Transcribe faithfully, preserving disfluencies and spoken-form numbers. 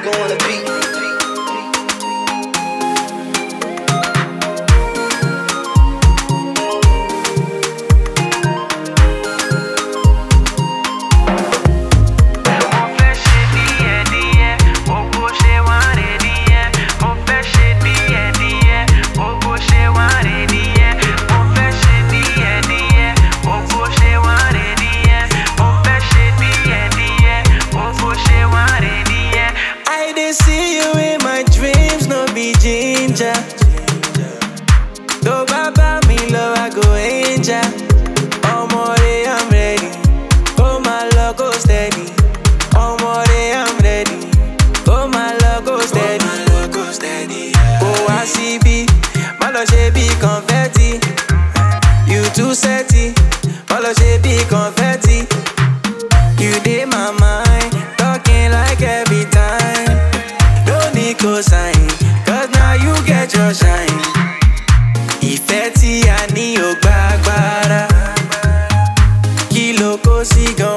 nigga on the beat. See you in my dreams, no be ginger. Go baba me love, I go angel. Omore, I'm ready. Oh my love, go steady. Omore, I'm ready. Oh my love, go steady. Oh I see B, my love she be confetti. You too setty, my love she be confetti. You dey my mind, talking like every time. Sign, cause now you get your shine. Ìfẹ́ tí a ní ò gba agbára. Kí ló kó sí gan?